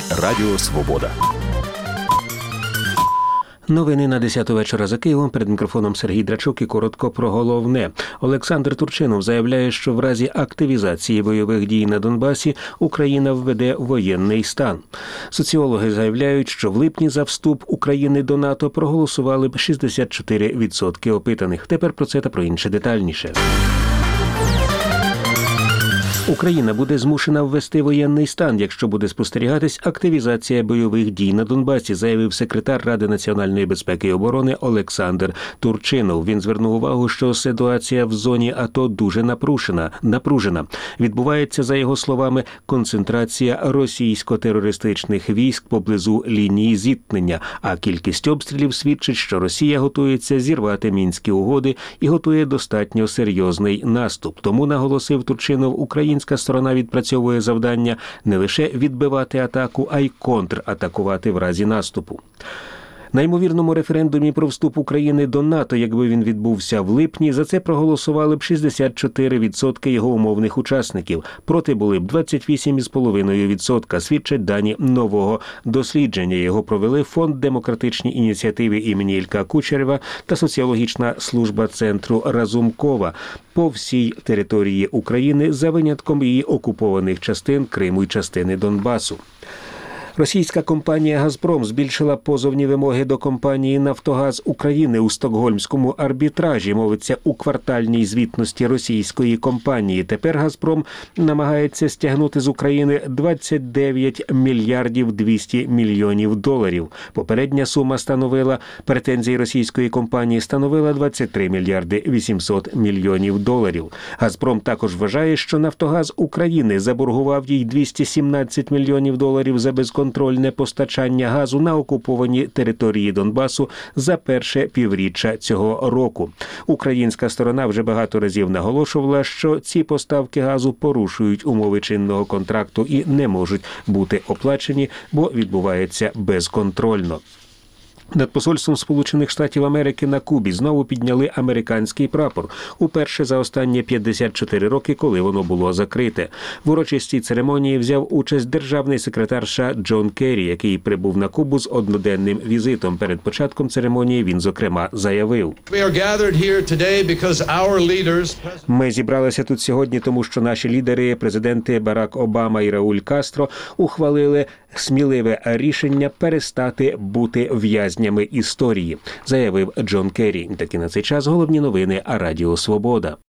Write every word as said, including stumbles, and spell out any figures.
Радіо Свобода. Новини на десяту вечора за Києвом. Перед мікрофоном Сергій Драчук і коротко про головне. Олександр Турчинов заявляє, що в разі активізації бойових дій на Донбасі Україна введе воєнний стан. Соціологи заявляють, що в липні за вступ України до НАТО проголосували б шістдесят чотири відсотки опитаних. Тепер про це та про інше детальніше. Україна буде змушена ввести воєнний стан, якщо буде спостерігатись активізація бойових дій на Донбасі, заявив секретар Ради національної безпеки і оборони Олександр Турчинов. Він звернув увагу, що ситуація в зоні АТО дуже напружена. напружена. Відбувається, за його словами, концентрація російсько-терористичних військ поблизу лінії зіткнення, а кількість обстрілів свідчить, що Росія готується зірвати Мінські угоди і готує достатньо серйозний наступ. Тому, наголосив Турчинов, Українська сторона відпрацьовує завдання не лише відбивати атаку, а й контратакувати в разі наступу. На ймовірному референдумі про вступ України до НАТО, якби він відбувся в липні, за це проголосували б шістдесят чотири відсотки його умовних учасників. Проти були б двадцять вісім цілих п'ять десятих відсотка, свідчать дані нового дослідження. Його провели Фонд демократичні ініціативи імені Ілька Кучерєва та соціологічна служба центру Разумкова по всій території України за винятком її окупованих частин Криму й частини Донбасу. Російська компанія «Газпром» збільшила позовні вимоги до компанії «Нафтогаз України» у стокгольмському арбітражі, мовиться у квартальній звітності російської компанії. Тепер «Газпром» намагається стягнути з України двадцять дев'ять мільярдів двісті мільйонів доларів. Попередня сума становила, претензії російської компанії становила двадцять три мільярди вісімсот мільйонів доларів. «Газпром» також вважає, що «Нафтогаз України» заборгував їй двісті сімнадцять мільйонів доларів за безконтрольне контрольне постачання газу на окуповані території Донбасу за перше півріччя цього року. Українська сторона вже багато разів наголошувала, що ці поставки газу порушують умови чинного контракту і не можуть бути оплачені, бо відбувається безконтрольно. Над посольством Сполучених Штатів Америки на Кубі знову підняли американський прапор. Уперше за останні п'ятдесят чотири роки, коли воно було закрите. В урочистій церемонії взяв участь державний секретар США Джон Керрі, який прибув на Кубу з одноденним візитом. Перед початком церемонії він, зокрема, заявив: «Ми зібралися тут сьогодні, тому що наші лідери, президенти Барак Обама і Рауль Кастро, ухвалили сміливе рішення перестати бути в'язнями історії», заявив Джон Керрі. Такі на цей час головні новини Радіо Свобода.